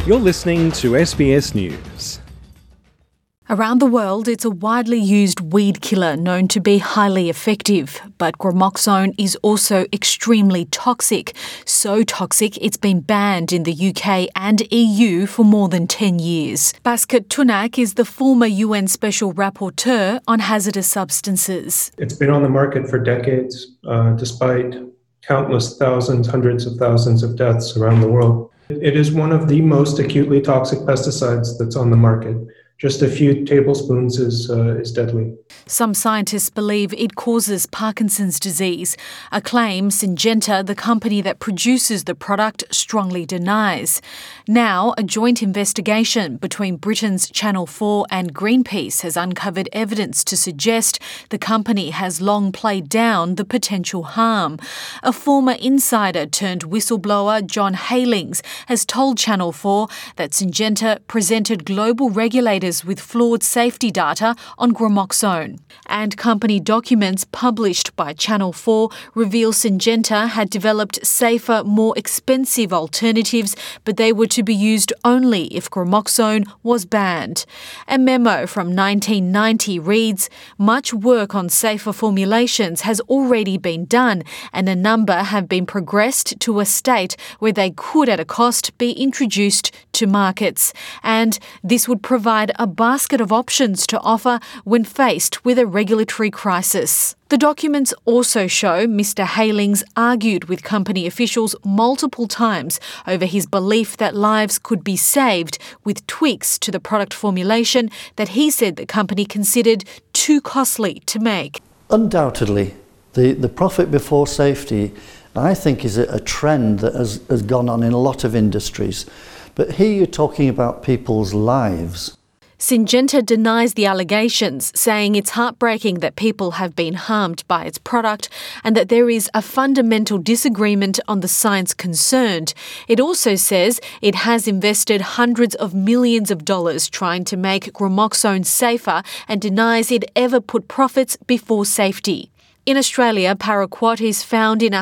You're listening to SBS News. Around the world, it's a widely used weed killer known to be highly effective, but gramoxone is also extremely toxic. So toxic it's been banned in the UK and EU for more than 10 years. Basket Tunak is the former UN Special Rapporteur on hazardous substances. It's been on the market for decades, despite countless thousands, hundreds of thousands of deaths around the world. It is one of the most acutely toxic pesticides that's on the market. Just a few tablespoons is deadly. Some scientists believe it causes Parkinson's disease, a claim Syngenta, the company that produces the product, strongly denies. Now, a joint investigation between Britain's Channel 4 and Greenpeace has uncovered evidence to suggest the company has long played down the potential harm. A former insider turned whistleblower, John Heylings, has told Channel 4 that Syngenta presented global regulators with flawed safety data on gramoxone. And company documents published by Channel 4 reveal Syngenta had developed safer, more expensive alternatives, but they were to be used only if gramoxone was banned. A memo from 1990 reads, "Much work on safer formulations has already been done, and a number have been progressed to a state where they could at a cost be introduced to markets. And this would provide a basket of options to offer when faced with a regulatory crisis." The documents also show Mr Heylings argued with company officials multiple times over his belief that lives could be saved with tweaks to the product formulation that he said the company considered too costly to make. Undoubtedly, the profit before safety, I think, is a trend that has gone on in a lot of industries. But here you're talking about people's lives. Syngenta denies the allegations, saying it's heartbreaking that people have been harmed by its product and that there is a fundamental disagreement on the science concerned. It also says it has invested hundreds of millions of dollars trying to make gramoxone safer and denies it ever put profits before safety. In Australia, paraquat is found in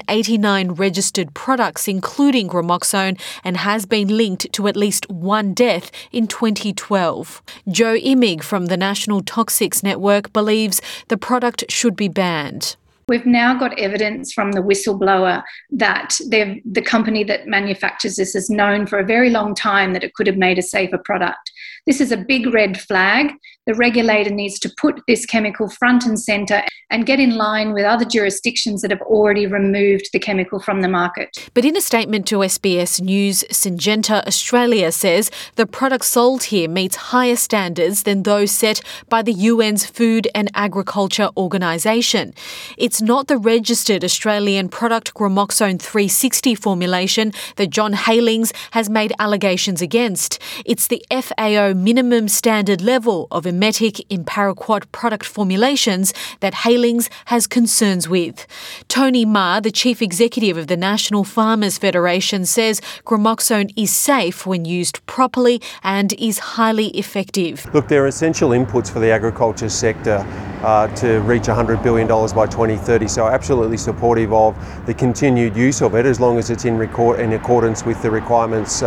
189 registered products, including gramoxone, and has been linked to at least one death in 2012. Joe Imig from the National Toxics Network believes the product should be banned. We've now got evidence from the whistleblower that the company that manufactures this has known for a very long time that it could have made a safer product. This is a big red flag. The regulator needs to put this chemical front and centre and get in line with other jurisdictions that have already removed the chemical from the market. But in a statement to SBS News, Syngenta Australia says the product sold here meets higher standards than those set by the UN's Food and Agriculture Organisation. It's not the registered Australian product gramoxone 360 formulation that John Heylings has made allegations against. It's the FAO minimum standard level of emetic in paraquat product formulations that Heylings has concerns with. Tony Ma, the chief executive of the National Farmers Federation, says gramoxone is safe when used properly and is highly effective. Look, they're essential inputs for the agriculture sector to reach $100 billion by 2030, so absolutely supportive of the continued use of it as long as it's in accordance with the requirements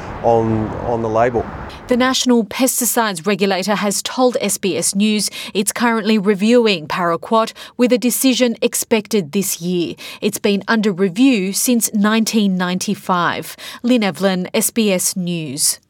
on the label. The National Pesticides Regulator has told SBS News it's currently reviewing paraquat with a decision expected this year. It's been under review since 1995. Lynn Evelyn, SBS News.